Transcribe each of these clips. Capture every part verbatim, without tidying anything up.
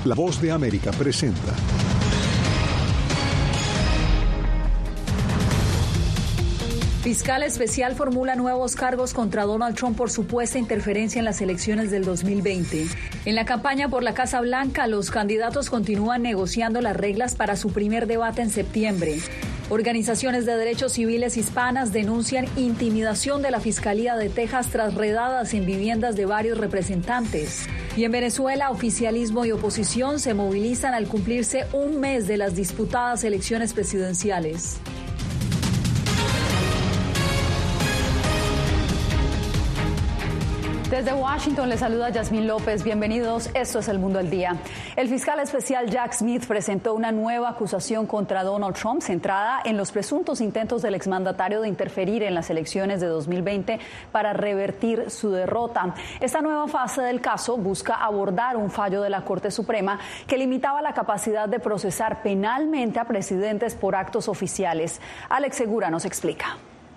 La Voz de América presenta. Fiscal especial formula nuevos cargos contra Donald Trump por supuesta interferencia en las elecciones del dos mil veinte. En la campaña por la Casa Blanca, los candidatos continúan negociando las reglas para su primer debate en septiembre. Organizaciones de derechos civiles hispanas denuncian intimidación de la Fiscalía de Texas tras redadas en viviendas de varios representantes. Y en Venezuela, oficialismo y oposición se movilizan al cumplirse un mes de las disputadas elecciones presidenciales. Desde Washington les saluda Yasmín López. Bienvenidos. Esto es El Mundo al Día. El fiscal especial Jack Smith presentó una nueva acusación contra Donald Trump centrada en los presuntos intentos del exmandatario de interferir en las elecciones de dos mil veinte para revertir su derrota. Esta nueva fase del caso busca abordar un fallo de la Corte Suprema que limitaba la capacidad de procesar penalmente a presidentes por actos oficiales. Alex Segura nos explica.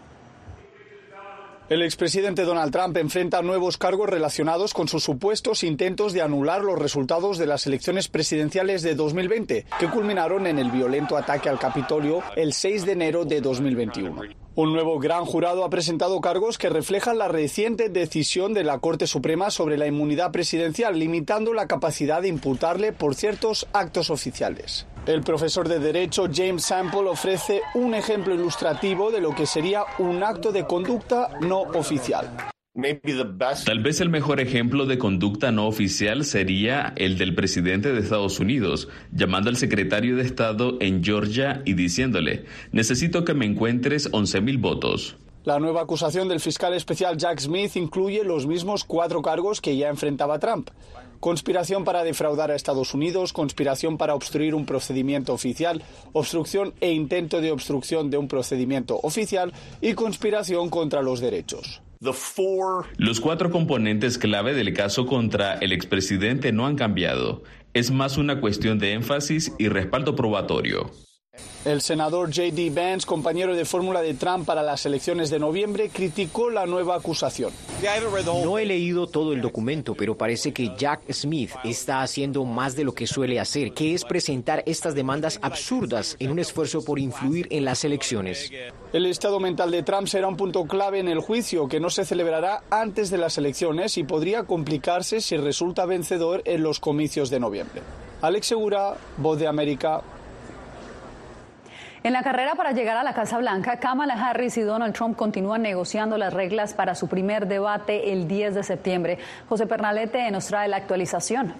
El expresidente Donald Trump enfrenta nuevos cargos relacionados con sus supuestos intentos de anular los resultados de las elecciones presidenciales de dos mil veinte, que culminaron en el violento ataque al Capitolio el seis de enero de dos mil veintiuno. Un nuevo gran jurado ha presentado cargos que reflejan la reciente decisión de la Corte Suprema sobre la inmunidad presidencial, limitando la capacidad de imputarle por ciertos actos oficiales. El profesor de Derecho James Sample ofrece un ejemplo ilustrativo de lo que sería un acto de conducta no oficial. Tal vez el mejor ejemplo de conducta no oficial sería el del presidente de Estados Unidos, llamando al secretario de Estado en Georgia y diciéndole: necesito que me encuentres once mil votos. La nueva acusación del fiscal especial Jack Smith incluye los mismos cuatro cargos que ya enfrentaba Trump: conspiración para defraudar a Estados Unidos, conspiración para obstruir un procedimiento oficial, obstrucción e intento de obstrucción de un procedimiento oficial y conspiración contra los derechos. Los cuatro componentes clave del caso contra el expresidente no han cambiado. Es más una cuestión de énfasis y respaldo probatorio. El senador J D Vance, compañero de fórmula de Trump para las elecciones de noviembre, criticó la nueva acusación. No he leído todo el documento, pero parece que Jack Smith está haciendo más de lo que suele hacer, que es presentar estas demandas absurdas en un esfuerzo por influir en las elecciones. El estado mental de Trump será un punto clave en el juicio, que no se celebrará antes de las elecciones y podría complicarse si resulta vencedor en los comicios de noviembre. Alex Segura, Voz de América. En la carrera para llegar a la Casa Blanca, Kamala Harris y Donald Trump continúan negociando las reglas para su primer debate el diez de septiembre. José Pernalete nos trae la actualización.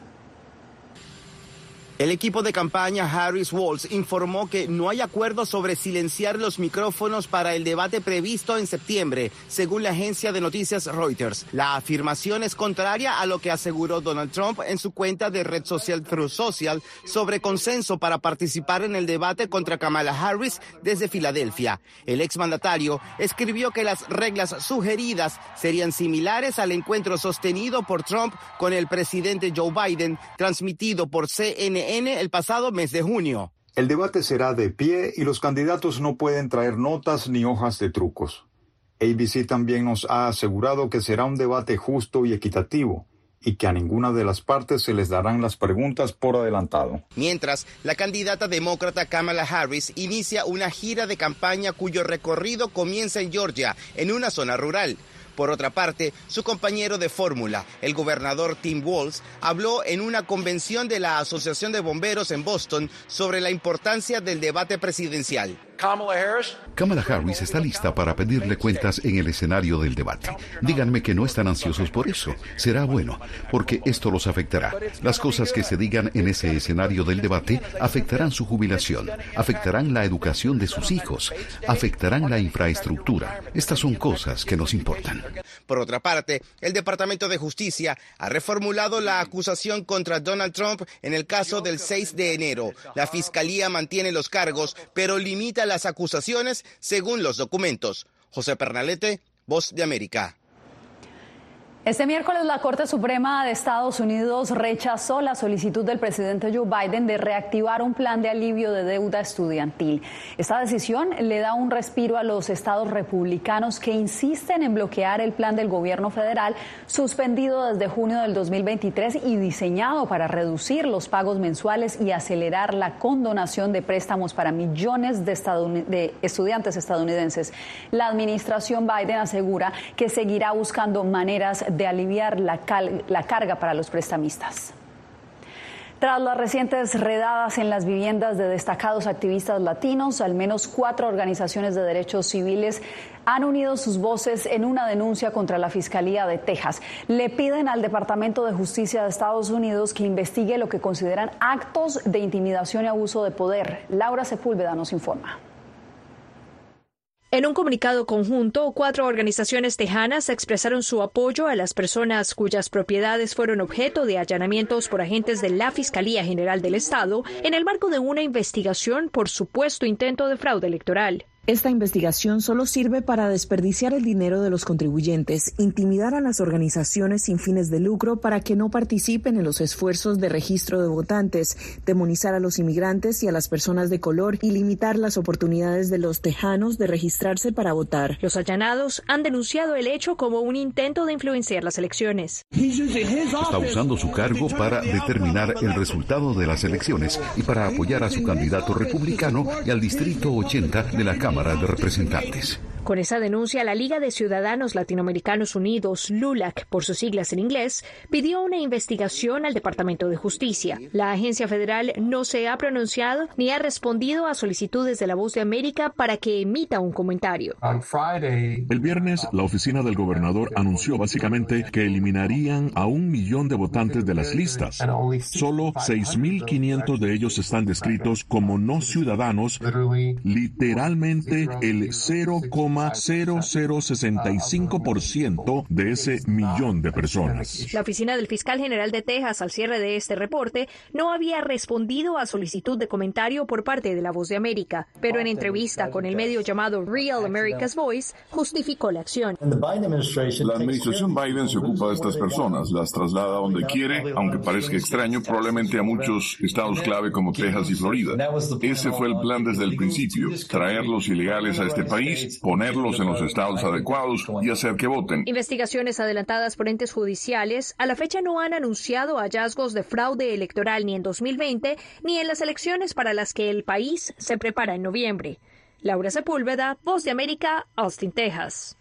El equipo de campaña Harris-Walz informó que no hay acuerdo sobre silenciar los micrófonos para el debate previsto en septiembre, según la agencia de noticias Reuters. La afirmación es contraria a lo que aseguró Donald Trump en su cuenta de red social Truth Social sobre consenso para participar en el debate contra Kamala Harris desde Filadelfia. El exmandatario escribió que las reglas sugeridas serían similares al encuentro sostenido por Trump con el presidente Joe Biden, transmitido por C N N el pasado mes de junio. El debate será de pie y los candidatos no pueden traer notas ni hojas de trucos. A B C también nos ha asegurado que será un debate justo y equitativo y que a ninguna de las partes se les darán las preguntas por adelantado. Mientras, la candidata demócrata Kamala Harris inicia una gira de campaña cuyo recorrido comienza en Georgia, en una zona rural. Por otra parte, su compañero de fórmula, el gobernador Tim Walz, habló en una convención de la Asociación de Bomberos en Boston sobre la importancia del debate presidencial. Kamala Harris. Kamala Harris está lista para pedirle cuentas en el escenario del debate. Díganme que no están ansiosos por eso. Será bueno, porque esto los afectará. Las cosas que se digan en ese escenario del debate afectarán su jubilación, afectarán la educación de sus hijos, afectarán la infraestructura. Estas son cosas que nos importan. Por otra parte, el Departamento de Justicia ha reformulado la acusación contra Donald Trump en el caso del seis de enero. La Fiscalía mantiene los cargos, pero limita las acusaciones según los documentos. José Pernalete, Voz de América. Este miércoles la Corte Suprema de Estados Unidos rechazó la solicitud del presidente Joe Biden de reactivar un plan de alivio de deuda estudiantil. Esta decisión le da un respiro a los estados republicanos que insisten en bloquear el plan del gobierno federal suspendido desde junio del dos mil veintitrés y diseñado para reducir los pagos mensuales y acelerar la condonación de préstamos para millones de, estadoun- de estudiantes estadounidenses. La administración Biden asegura que seguirá buscando maneras de aliviar la, cal- la carga para los prestamistas. Tras las recientes redadas en las viviendas de destacados activistas latinos, al menos cuatro organizaciones de derechos civiles han unido sus voces en una denuncia contra la Fiscalía de Texas. Le piden al Departamento de Justicia de Estados Unidos que investigue lo que consideran actos de intimidación y abuso de poder. Laura Sepúlveda nos informa. En un comunicado conjunto, cuatro organizaciones tejanas expresaron su apoyo a las personas cuyas propiedades fueron objeto de allanamientos por agentes de la Fiscalía General del Estado en el marco de una investigación por supuesto intento de fraude electoral. Esta investigación solo sirve para desperdiciar el dinero de los contribuyentes, intimidar a las organizaciones sin fines de lucro para que no participen en los esfuerzos de registro de votantes, demonizar a los inmigrantes y a las personas de color y limitar las oportunidades de los tejanos de registrarse para votar. Los allanados han denunciado el hecho como un intento de influenciar las elecciones. Está usando su cargo para determinar el resultado de las elecciones y para apoyar a su candidato republicano y al Distrito ochenta de la Cámara de Representantes. Con esa denuncia, la Liga de Ciudadanos Latinoamericanos Unidos, LULAC, por sus siglas en inglés, pidió una investigación al Departamento de Justicia. La agencia federal no se ha pronunciado ni ha respondido a solicitudes de La Voz de América para que emita un comentario. El viernes, la oficina del gobernador anunció básicamente que eliminarían a un millón de votantes de las listas. Solo seis mil quinientos de ellos están descritos como no ciudadanos, literalmente el cero coma cero cero sesenta y cinco por ciento de ese millón de personas. La oficina del fiscal general de Texas, al cierre de este reporte, no había respondido a solicitud de comentario por parte de La Voz de América, pero en entrevista con el medio llamado Real America's Voice, justificó la acción. La administración Biden se ocupa de estas personas, las traslada donde quiere, aunque parezca extraño, probablemente a muchos estados clave como Texas y Florida. Ese fue el plan desde el principio, traer los ilegales a este país, ponerlos en los estados adecuados y hacer que voten. Investigaciones adelantadas por entes judiciales a la fecha no han anunciado hallazgos de fraude electoral ni en dos mil veinte ni en las elecciones para las que el país se prepara en noviembre. Laura Sepúlveda, Voz de América, Austin, Texas.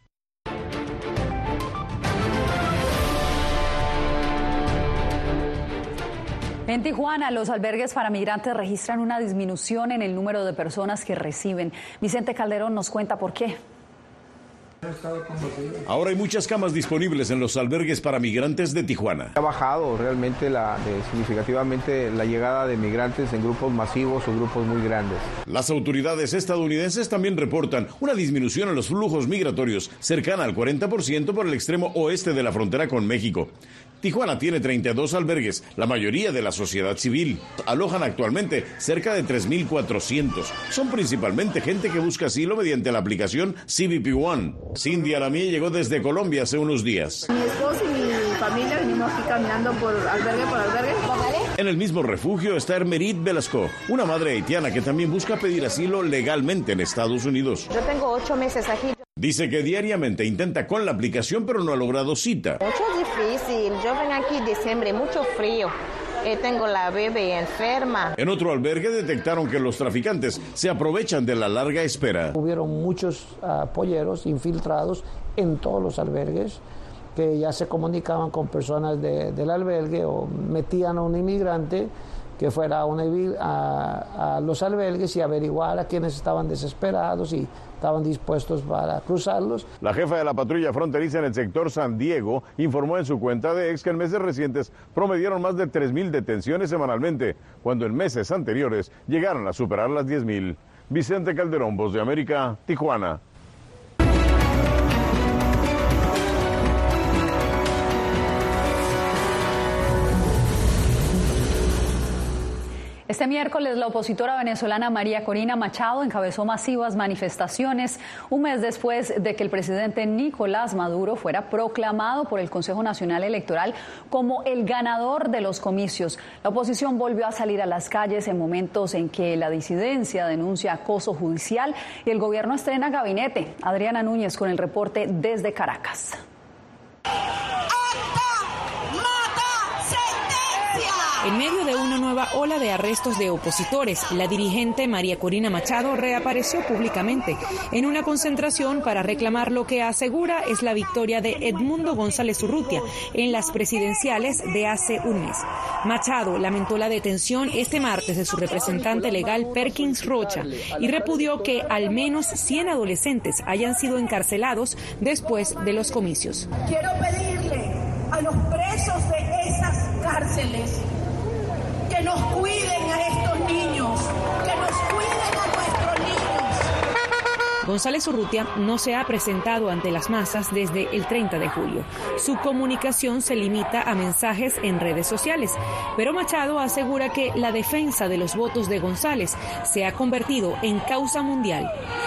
En Tijuana, los albergues para migrantes registran una disminución en el número de personas que reciben. Vicente Calderón nos cuenta por qué. Ahora hay muchas camas disponibles en los albergues para migrantes de Tijuana. Ha bajado realmente la, eh, significativamente la llegada de migrantes en grupos masivos o grupos muy grandes. Las autoridades estadounidenses también reportan una disminución en los flujos migratorios cercana al cuarenta por ciento por el extremo oeste de la frontera con México. Tijuana tiene treinta y dos albergues, la mayoría de la sociedad civil. Alojan actualmente cerca de tres mil cuatrocientos. Son principalmente gente que busca asilo mediante la aplicación C B P One. Cindy Alamí llegó desde Colombia hace unos días. Mi esposo y mi familia venimos aquí caminando por albergue por albergue. En el mismo refugio está Hermerit Velasco, una madre haitiana que también busca pedir asilo legalmente en Estados Unidos. Yo tengo ocho meses aquí. Dice que diariamente intenta con la aplicación, pero no ha logrado cita. Mucho difícil. Yo vengo aquí en diciembre, mucho frío. Eh, tengo la bebé enferma. En otro albergue detectaron que los traficantes se aprovechan de la larga espera. Hubieron muchos uh, polleros infiltrados en todos los albergues que ya se comunicaban con personas de, del albergue o metían a un inmigrante que fuera a, una, a, a los albergues y averiguar a quienes estaban desesperados y estaban dispuestos para cruzarlos. La jefa de la patrulla fronteriza en el sector San Diego informó en su cuenta de X que en meses recientes promedieron más de tres mil detenciones semanalmente, cuando en meses anteriores llegaron a superar las diez mil. Vicente Calderón, Voz de América, Tijuana. Este miércoles, la opositora venezolana María Corina Machado encabezó masivas manifestaciones un mes después de que el presidente Nicolás Maduro fuera proclamado por el Consejo Nacional Electoral como el ganador de los comicios. La oposición volvió a salir a las calles en momentos en que la disidencia denuncia acoso judicial y el gobierno estrena gabinete. Adriana Núñez con el reporte desde Caracas. En medio de una nueva ola de arrestos de opositores, la dirigente María Corina Machado reapareció públicamente en una concentración para reclamar lo que asegura es la victoria de Edmundo González Urrutia en las presidenciales de hace un mes. Machado lamentó la detención este martes de su representante legal Perkins Rocha y repudió que al menos cien adolescentes hayan sido encarcelados después de los comicios. Quiero pedirle a los presos de esas cárceles que nos cuiden a estos niños, que nos cuiden a nuestros niños. González Urrutia no se ha presentado ante las masas desde el treinta de julio. Su comunicación se limita a mensajes en redes sociales, pero Machado asegura que la defensa de los votos de González se ha convertido en causa mundial.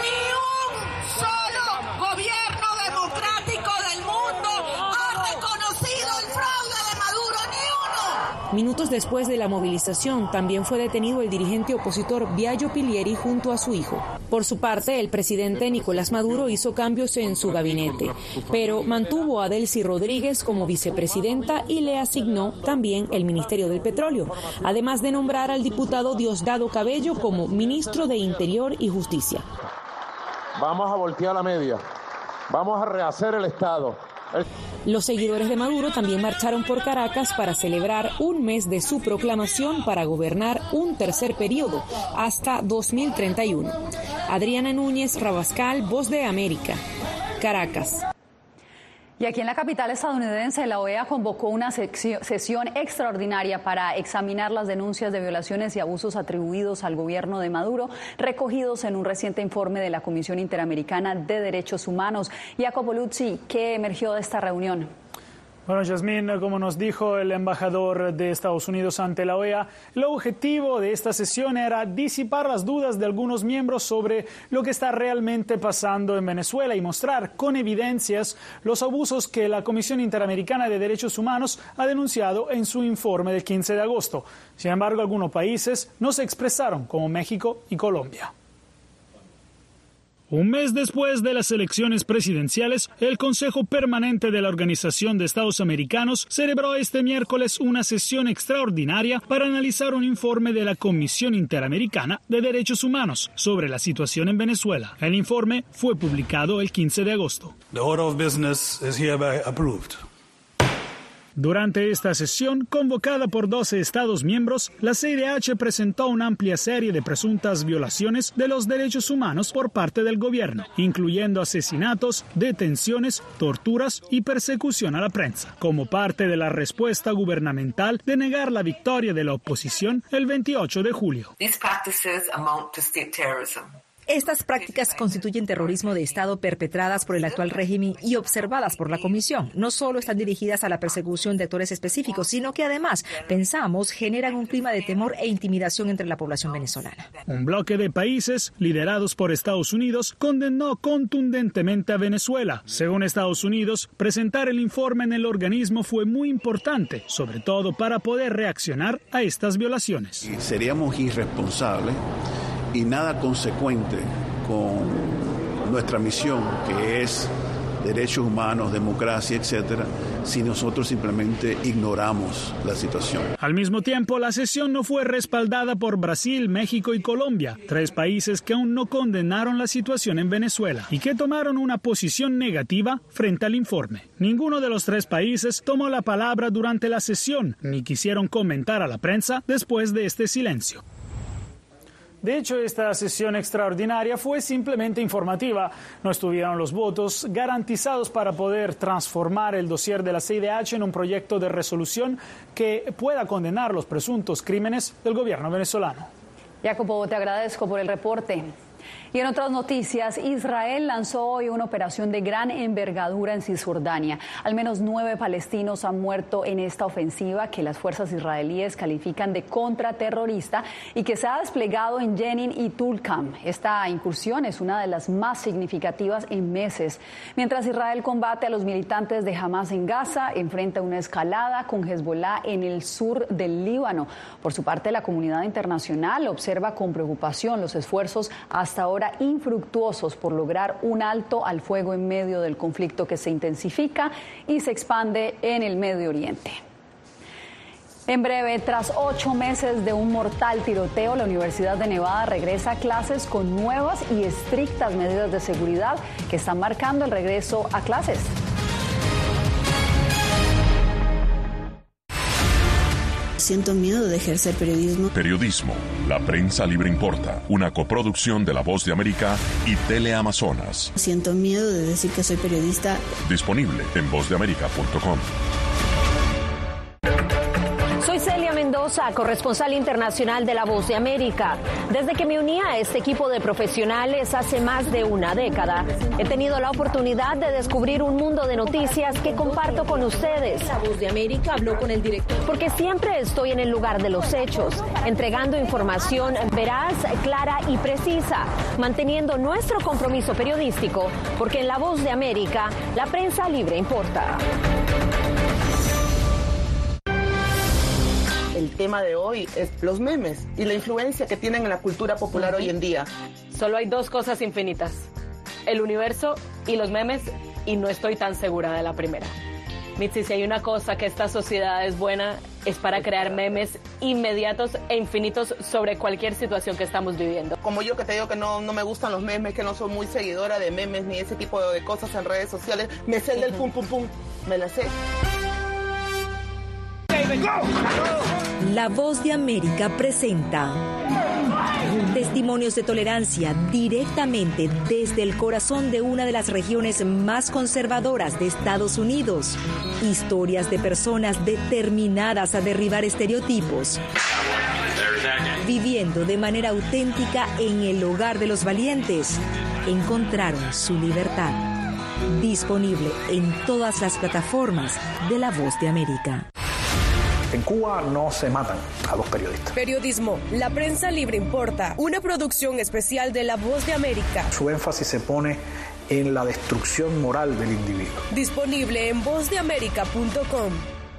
Ni un solo gobierno democrático del mundo ha reconocido el fraude de Maduro, ni uno. Minutos después de la movilización, también fue detenido el dirigente opositor Biagio Pilieri junto a su hijo. Por su parte, el presidente Nicolás Maduro hizo cambios en su gabinete, pero mantuvo a Delcy Rodríguez como vicepresidenta y le asignó también el Ministerio del Petróleo, además de nombrar al diputado Diosdado Cabello como ministro de Interior y Justicia. Vamos a voltear la media, vamos a rehacer el Estado. Los seguidores de Maduro también marcharon por Caracas para celebrar un mes de su proclamación para gobernar un tercer periodo hasta dos mil treinta y uno. Adriana Núñez, Rabascal, Voz de América, Caracas. Y aquí en la capital estadounidense, la O E A convocó una sesión extraordinaria para examinar las denuncias de violaciones y abusos atribuidos al gobierno de Maduro, recogidos en un reciente informe de la Comisión Interamericana de Derechos Humanos. Jacopo Luzzi, ¿qué emergió de esta reunión? Bueno, Yasmín, como nos dijo el embajador de Estados Unidos ante la O E A, el objetivo de esta sesión era disipar las dudas de algunos miembros sobre lo que está realmente pasando en Venezuela y mostrar con evidencias los abusos que la Comisión Interamericana de Derechos Humanos ha denunciado en su informe del quince de agosto. Sin embargo, algunos países no se expresaron, como México y Colombia. Un mes después de las elecciones presidenciales, el Consejo Permanente de la Organización de Estados Americanos celebró este miércoles una sesión extraordinaria para analizar un informe de la Comisión Interamericana de Derechos Humanos sobre la situación en Venezuela. El informe fue publicado el quince de agosto. The order of business is hereby approved. Durante esta sesión, convocada por doce Estados miembros, la C I D H presentó una amplia serie de presuntas violaciones de los derechos humanos por parte del gobierno, incluyendo asesinatos, detenciones, torturas y persecución a la prensa, como parte de la respuesta gubernamental de negar la victoria de la oposición el veintiocho de julio. These practices amount to state terrorism. Estas prácticas constituyen terrorismo de Estado perpetradas por el actual régimen y observadas por la Comisión. No solo están dirigidas a la persecución de actores específicos, sino que además, pensamos, generan un clima de temor e intimidación entre la población venezolana. Un bloque de países, liderados por Estados Unidos, condenó contundentemente a Venezuela. Según Estados Unidos, presentar el informe en el organismo fue muy importante, sobre todo para poder reaccionar a estas violaciones. Seríamos irresponsables y nada consecuente con nuestra misión, que es derechos humanos, democracia, etcétera, si nosotros simplemente ignoramos la situación. Al mismo tiempo, la sesión no fue respaldada por Brasil, México y Colombia, tres países que aún no condenaron la situación en Venezuela y que tomaron una posición negativa frente al informe. Ninguno de los tres países tomó la palabra durante la sesión, ni quisieron comentar a la prensa después de este silencio. De hecho, esta sesión extraordinaria fue simplemente informativa. No estuvieron los votos garantizados para poder transformar el dossier de la C I D H en un proyecto de resolución que pueda condenar los presuntos crímenes del gobierno venezolano. Jacopo, te agradezco por el reporte. Y en otras noticias, Israel lanzó hoy una operación de gran envergadura en Cisjordania. Al menos nueve palestinos han muerto en esta ofensiva que las fuerzas israelíes califican de contraterrorista y que se ha desplegado en Jenin y Tulkam. Esta incursión es una de las más significativas en meses. Mientras Israel combate a los militantes de Hamas en Gaza, enfrenta una escalada con Hezbollah en el sur del Líbano. Por su parte, la comunidad internacional observa con preocupación los esfuerzos hasta ahora infructuosos por lograr un alto al fuego en medio del conflicto que se intensifica y se expande en el Medio Oriente. En breve, tras ocho meses de un mortal tiroteo, la Universidad de Nevada regresa a clases con nuevas y estrictas medidas de seguridad que están marcando el regreso a clases. Siento miedo de ejercer periodismo. Periodismo. La prensa libre importa. Una coproducción de La Voz de América y Teleamazonas. Siento miedo de decir que soy periodista. Disponible en voz de américa punto com. Soy Celia Mendoza, corresponsal internacional de La Voz de América. Desde que me uní a este equipo de profesionales hace más de una década, he tenido la oportunidad de descubrir un mundo de noticias que comparto con ustedes. La Voz de América habló con el director. Porque siempre estoy en el lugar de los hechos, entregando información veraz, clara y precisa, manteniendo nuestro compromiso periodístico, porque en La Voz de América, la prensa libre importa. El tema de hoy es los memes y la influencia que tienen en la cultura popular hoy en día. Solo hay dos cosas infinitas, el universo y los memes, y no estoy tan segura de la primera. Mitzi, si hay una cosa que esta sociedad es buena, es para crear memes inmediatos e infinitos sobre cualquier situación que estamos viviendo. Como yo que te digo que no, no me gustan los memes, que no soy muy seguidora de memes ni ese tipo de cosas en redes sociales, me sé el del pum pum pum, me la sé. La Voz de América presenta testimonios de tolerancia directamente desde el corazón de una de las regiones más conservadoras de Estados Unidos. Historias de personas determinadas a derribar estereotipos, viviendo de manera auténtica en el hogar de los valientes. Encontraron su libertad. Disponible en todas las plataformas de La Voz de América. En Cuba no se matan a los periodistas. Periodismo, la prensa libre importa. Una producción especial de La Voz de América. Su énfasis se pone en la destrucción moral del individuo. Disponible en voz de américa punto com.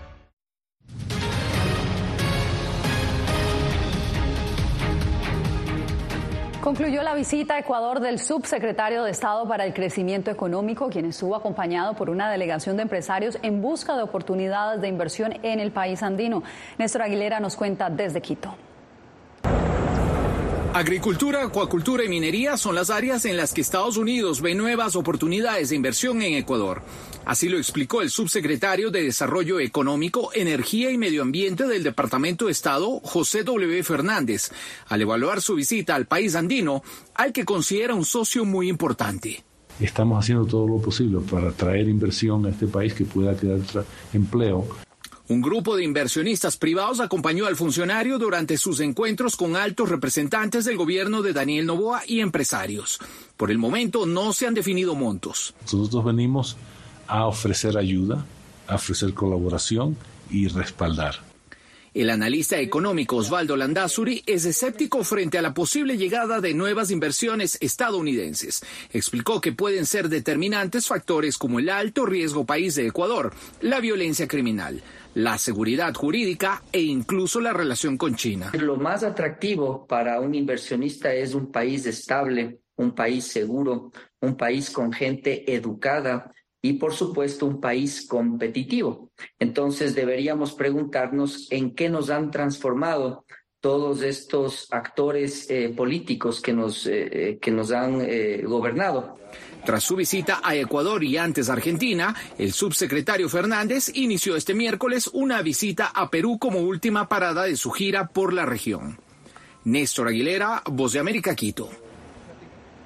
Concluyó la visita a Ecuador del subsecretario de Estado para el Crecimiento Económico, quien estuvo acompañado por una delegación de empresarios en busca de oportunidades de inversión en el país andino. Néstor Aguilera nos cuenta desde Quito. Agricultura, acuacultura y minería son las áreas en las que Estados Unidos ve nuevas oportunidades de inversión en Ecuador. Así lo explicó el subsecretario de Desarrollo Económico, Energía y Medio Ambiente del Departamento de Estado, José W. Fernández, al evaluar su visita al país andino, al que considera un socio muy importante. Estamos haciendo todo lo posible para traer inversión a este país que pueda crear empleo. Un grupo de inversionistas privados acompañó al funcionario durante sus encuentros con altos representantes del gobierno de Daniel Noboa y empresarios. Por el momento no se han definido montos. Nosotros venimos a ofrecer ayuda, a ofrecer colaboración y respaldar. El analista económico Osvaldo Landazuri es escéptico frente a la posible llegada de nuevas inversiones estadounidenses. Explicó que pueden ser determinantes factores como el alto riesgo país de Ecuador, la violencia criminal, la seguridad jurídica e incluso la relación con China. Lo más atractivo para un inversionista es un país estable, un país seguro, un país con gente educada y, por supuesto, un país competitivo. Entonces, deberíamos preguntarnos en qué nos han transformado todos estos actores eh, políticos que nos, eh, que nos han eh, gobernado. Tras su visita a Ecuador y antes a Argentina, el subsecretario Fernández inició este miércoles una visita a Perú como última parada de su gira por la región. Néstor Aguilera, Voz de América, Quito.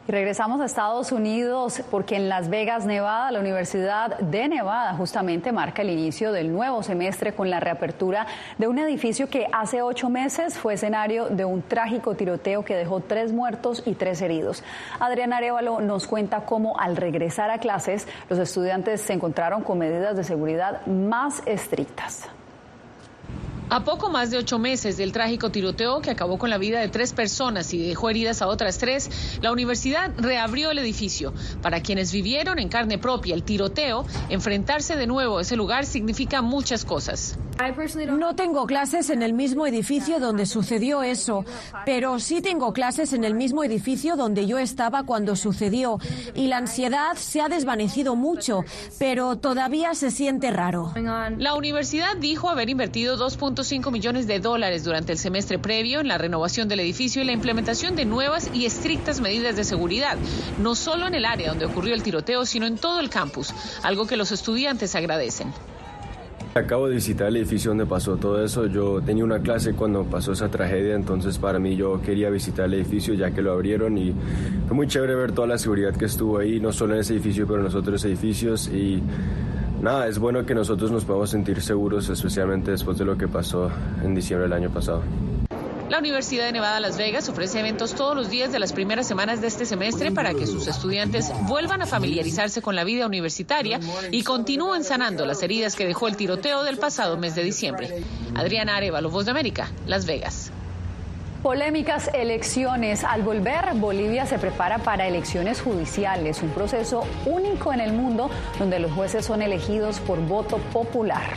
Y regresamos a Estados Unidos porque en Las Vegas, Nevada, la Universidad de Nevada justamente marca el inicio del nuevo semestre con la reapertura de un edificio que hace ocho meses fue escenario de un trágico tiroteo que dejó tres muertos y tres heridos. Adriana Arévalo nos cuenta cómo al regresar a clases los estudiantes se encontraron con medidas de seguridad más estrictas. A poco más de ocho meses del trágico tiroteo que acabó con la vida de tres personas y dejó heridas a otras tres, la universidad reabrió el edificio. Para quienes vivieron en carne propia el tiroteo, enfrentarse de nuevo a ese lugar significa muchas cosas. No tengo clases en el mismo edificio donde sucedió eso, pero sí tengo clases en el mismo edificio donde yo estaba cuando sucedió, y la ansiedad se ha desvanecido mucho, pero todavía se siente raro. La universidad dijo haber invertido dos punto cinco millones de dólares durante el semestre previo en la renovación del edificio y la implementación de nuevas y estrictas medidas de seguridad, no solo en el área donde ocurrió el tiroteo, sino en todo el campus, algo que los estudiantes agradecen. Acabo de visitar el edificio donde pasó todo eso. Yo tenía una clase cuando pasó esa tragedia, entonces para mí yo quería visitar el edificio ya que lo abrieron, y fue muy chévere ver toda la seguridad que estuvo ahí, no solo en ese edificio, pero en los otros edificios. Y nada, es bueno que nosotros nos podamos sentir seguros, especialmente después de lo que pasó en diciembre del año pasado. La Universidad de Nevada, Las Vegas ofrece eventos todos los días de las primeras semanas de este semestre para que sus estudiantes vuelvan a familiarizarse con la vida universitaria y continúen sanando las heridas que dejó el tiroteo del pasado mes de diciembre. Adriana Arévalo, Voz de América, Las Vegas. Polémicas elecciones. Al volver, Bolivia se prepara para elecciones judiciales, un proceso único en el mundo donde los jueces son elegidos por voto popular.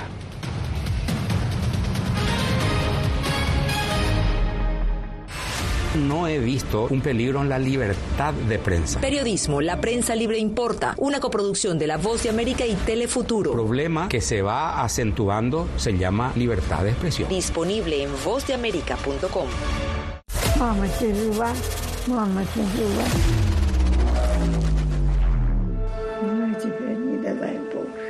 No he visto un peligro en la libertad de prensa. Periodismo, la prensa libre importa. Una coproducción de La Voz de América y Telefuturo. El problema que se va acentuando se llama libertad de expresión. Disponible en voz de américa punto com. Mama, ты жива? Мама, ты жива? Ну, теперь не дай Боже.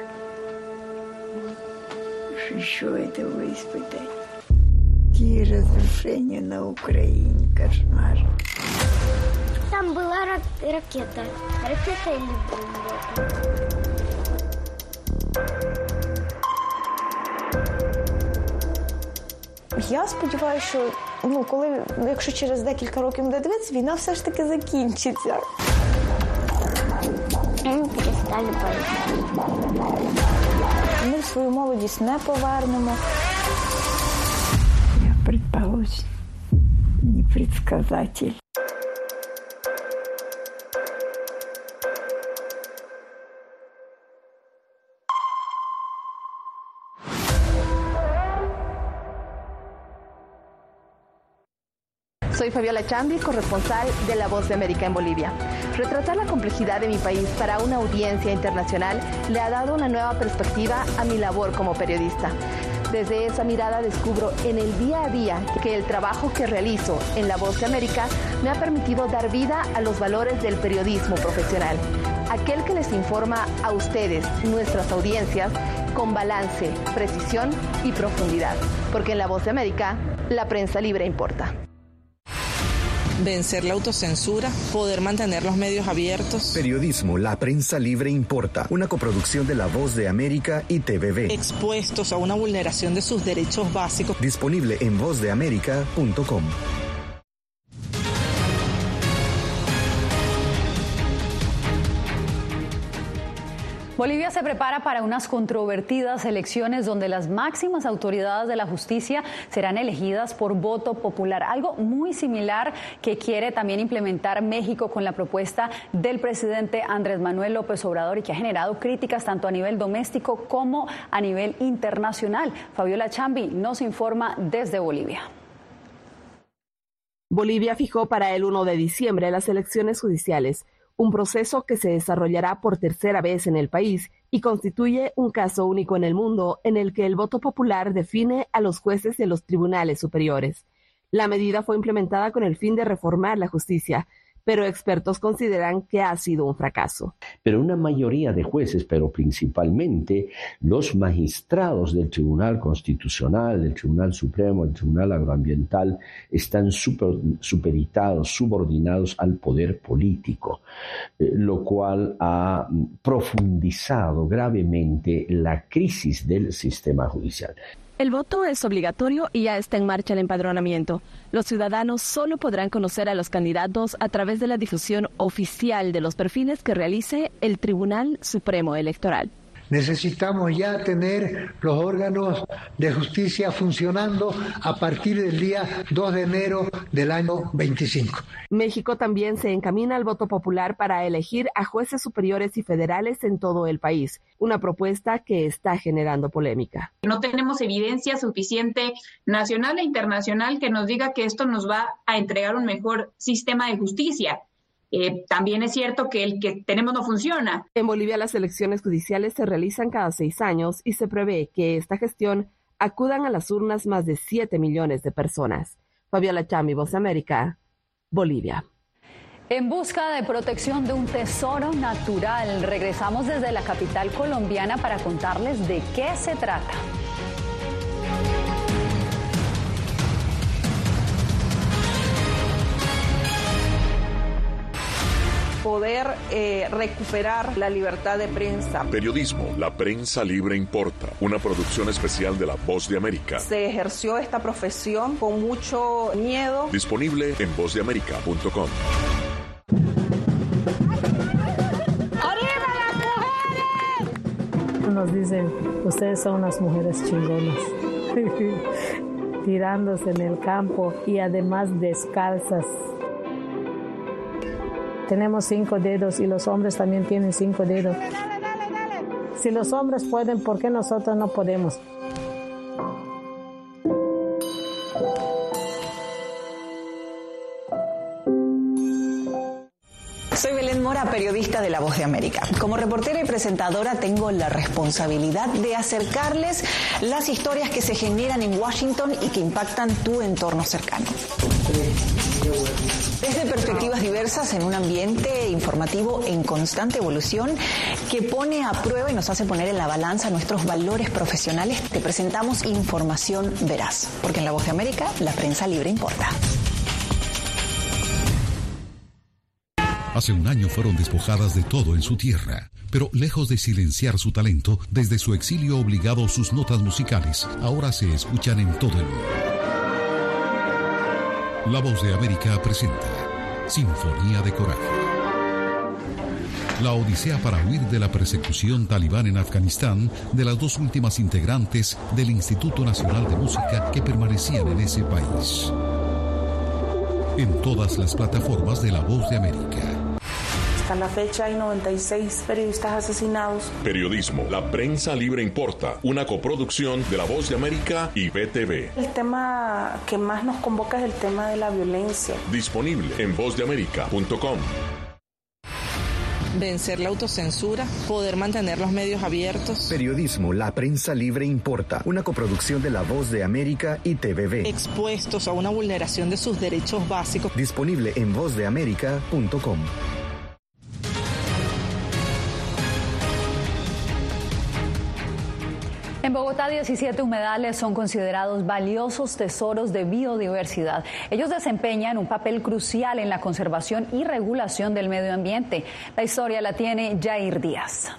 Уж еще этого испытать. Какие разрушения на Украине, кошмар. Там была рак- ракета. Ракета или бомба? Я сподіваюся, що ну, коли, якщо через декілька років буде дивитися, війна все ж таки закінчиться. Ми перестали боятися. Ми свою молодість не повернемо. Я предположу, не предсказатель. Soy Fabiola Chambi, corresponsal de La Voz de América en Bolivia. Retratar la complejidad de mi país para una audiencia internacional le ha dado una nueva perspectiva a mi labor como periodista. Desde esa mirada descubro en el día a día que el trabajo que realizo en La Voz de América me ha permitido dar vida a los valores del periodismo profesional. Aquel que les informa a ustedes, nuestras audiencias, con balance, precisión y profundidad. Porque en La Voz de América, la prensa libre importa. Vencer la autocensura, poder mantener los medios abiertos. Periodismo, la prensa libre importa. Una coproducción de La Voz de América y T V B. Expuestos a una vulneración de sus derechos básicos. Disponible en voz de américa punto com. Bolivia se prepara para unas controvertidas elecciones donde las máximas autoridades de la justicia serán elegidas por voto popular, algo muy similar que quiere también implementar México con la propuesta del presidente Andrés Manuel López Obrador y que ha generado críticas tanto a nivel doméstico como a nivel internacional. Fabiola Chambi nos informa desde Bolivia. Bolivia fijó para el primero de diciembre las elecciones judiciales, un proceso que se desarrollará por tercera vez en el país y constituye un caso único en el mundo en el que el voto popular define a los jueces de los tribunales superiores. La medida fue implementada con el fin de reformar la justicia, pero expertos consideran que ha sido un fracaso. Pero una mayoría de jueces, pero principalmente los magistrados del Tribunal Constitucional, del Tribunal Supremo, del Tribunal Agroambiental, están super, supeditados, subordinados al poder político, eh, lo cual ha profundizado gravemente la crisis del sistema judicial. El voto es obligatorio y ya está en marcha el empadronamiento. Los ciudadanos solo podrán conocer a los candidatos a través de la difusión oficial de los perfiles que realice el Tribunal Supremo Electoral. Necesitamos ya tener los órganos de justicia funcionando a partir del día dos de enero del año veinticinco. México también se encamina al voto popular para elegir a jueces superiores y federales en todo el país, una propuesta que está generando polémica. No tenemos evidencia suficiente nacional e internacional que nos diga que esto nos va a entregar un mejor sistema de justicia. Eh, también es cierto que el que tenemos no funciona. En Bolivia las elecciones judiciales se realizan cada seis años y se prevé que esta gestión acudan a las urnas más de siete millones de personas. Fabiola Chami, Voz de América, Bolivia. En busca de protección de un tesoro natural, regresamos desde la capital colombiana para contarles de qué se trata. Poder eh, recuperar la libertad de prensa. Periodismo, la prensa libre importa. Una producción especial de La Voz de América. Se ejerció esta profesión con mucho miedo. Disponible en voz de américa punto com. Nos dicen, ustedes son unas mujeres chingonas. Tirándose en el campo y además descalzas. Tenemos cinco dedos y los hombres también tienen cinco dedos. Si los hombres pueden, ¿por qué nosotros no podemos? Soy Belén Mora, periodista de La Voz de América. Como reportera y presentadora tengo la responsabilidad de acercarles las historias que se generan en Washington y que impactan tu entorno cercano. Desde perspectivas diversas en un ambiente informativo en constante evolución que pone a prueba y nos hace poner en la balanza nuestros valores profesionales, te presentamos información veraz, porque en La Voz de América la prensa libre importa. Hace un año fueron despojadas de todo en su tierra, pero lejos de silenciar su talento, desde su exilio obligado sus notas musicales ahora se escuchan en todo el mundo. La Voz de América presenta Sinfonía de Coraje. La odisea para huir de la persecución talibán en Afganistán de las dos últimas integrantes del Instituto Nacional de Música que permanecían en ese país. En todas las plataformas de La Voz de América. Hasta la fecha hay noventa y seis periodistas asesinados. Periodismo, la prensa libre importa. Una coproducción de La Voz de América y B T V. El tema que más nos convoca es el tema de la violencia. Disponible en voz de américa punto com. Vencer la autocensura, poder mantener los medios abiertos. Periodismo, la prensa libre importa. Una coproducción de La Voz de América y T V B. Expuestos a una vulneración de sus derechos básicos. Disponible en voz de américa punto com. En Bogotá, diecisiete humedales son considerados valiosos tesoros de biodiversidad. Ellos desempeñan un papel crucial en la conservación y regulación del medio ambiente. La historia la tiene Jair Díaz.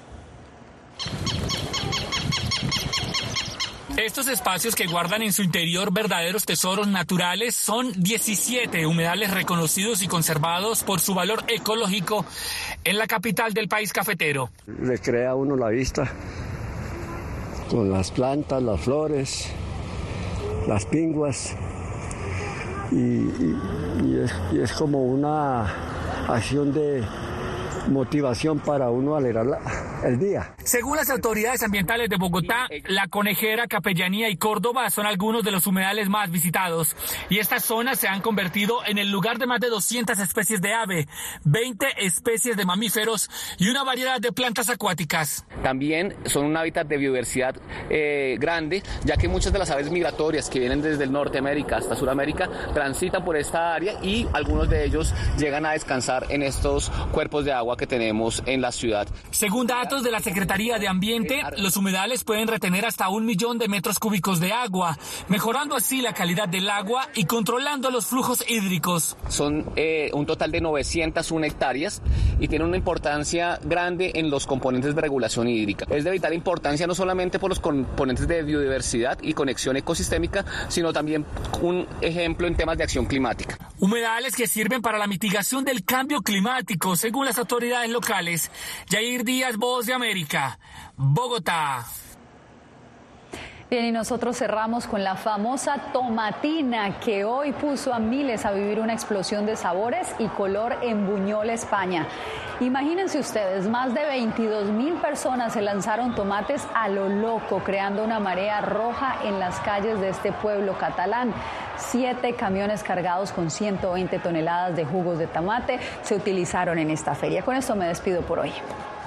Estos espacios que guardan en su interior verdaderos tesoros naturales son diecisiete humedales reconocidos y conservados por su valor ecológico en la capital del país cafetero. Le crea a uno la vista con las plantas, las flores, las pinguas y, y, y, es, y es como una acción de motivación para uno alegrarla. el día. Según las autoridades ambientales de Bogotá, La Conejera, Capellanía y Córdoba son algunos de los humedales más visitados. Y estas zonas se han convertido en el lugar de más de doscientas especies de ave, veinte especies de mamíferos y una variedad de plantas acuáticas. También son un hábitat de biodiversidad eh, grande, ya que muchas de las aves migratorias que vienen desde el Norteamérica hasta Sudamérica transitan por esta área y algunos de ellos llegan a descansar en estos cuerpos de agua que tenemos en la ciudad. Según datos de la Secretaría de Ambiente, los humedales pueden retener hasta un millón de metros cúbicos de agua, mejorando así la calidad del agua y controlando los flujos hídricos. Son eh, un total de novecientas una hectáreas y tienen una importancia grande en los componentes de regulación hídrica. Es de vital importancia no solamente por los componentes de biodiversidad y conexión ecosistémica, sino también un ejemplo en temas de acción climática. Humedales que sirven para la mitigación del cambio climático, según las autoridades locales. Yair Díaz, Voz de América, Bogotá. Bien, y nosotros cerramos con la famosa tomatina, que hoy puso a miles a vivir una explosión de sabores y color en Buñol, España. Imagínense ustedes, más de veintidós mil personas se lanzaron tomates a lo loco, creando una marea roja en las calles de este pueblo catalán. Siete camiones cargados con ciento veinte toneladas de jugos de tomate se utilizaron en esta feria. Con esto me despido por hoy.